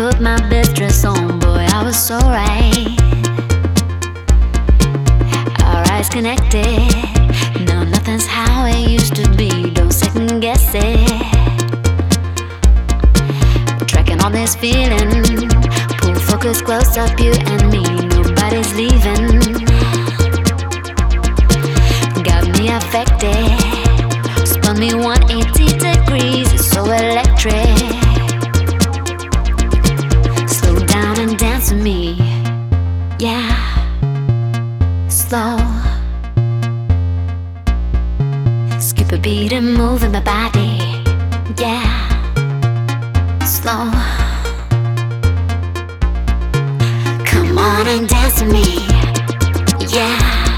put my best dress on, boy, I was so right. Our eyes connected. No, nothing's how it used to be. Don't second guess it. Tracking on this feeling. Pull focus close up, you and me. Nobody's leaving. Got me affected. Spun me 180 degrees. It's so electric. Slow down and dance with me. Yeah. Slow. Skip a beat and move in my body. Yeah. Slow. Come on and dance with me. Yeah.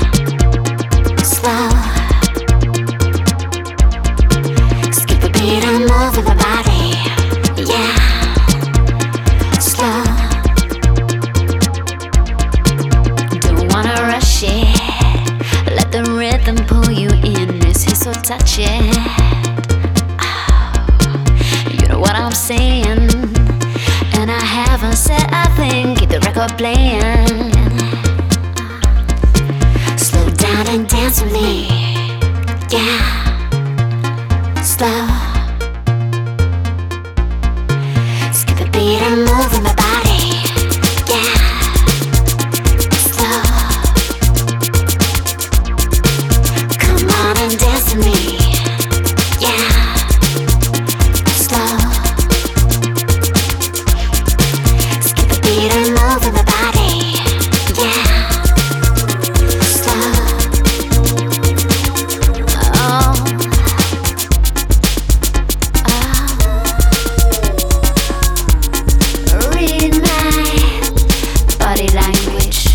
Slow. Skip a beat and move in my body. Yeah. Slow. Don't wanna rush it. Let the rhythm pull you in. This is so touching. You know what I'm saying? And I haven't said a thing. Keep the record playing. Slow down and dance with me. Yeah. Slow. Skip a beat and move in my body. Yeah. Slow. Come on and dance with me. Yeah. Slow. Skip a beat and move in my body. Yeah. Slow. Oh. Read my body language.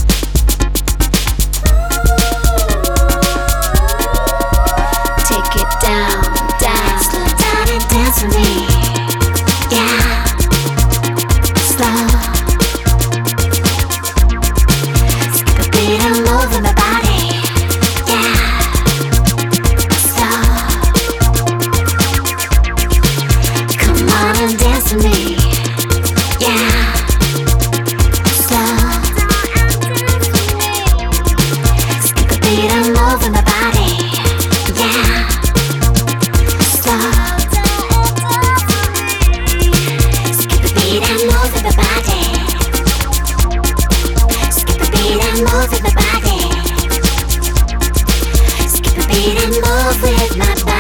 Take it down, down. Slow down and dance with me. Yeah. Slow. Skip a beat and move in my body. Yeah. Slow. Come on and dance with me. Yeah. Slow. Skip a beat and move in my body. Yeah. Slow. Skip a beat and move in my body. Skip a beat and move in my body. Skip a beat and move with my body.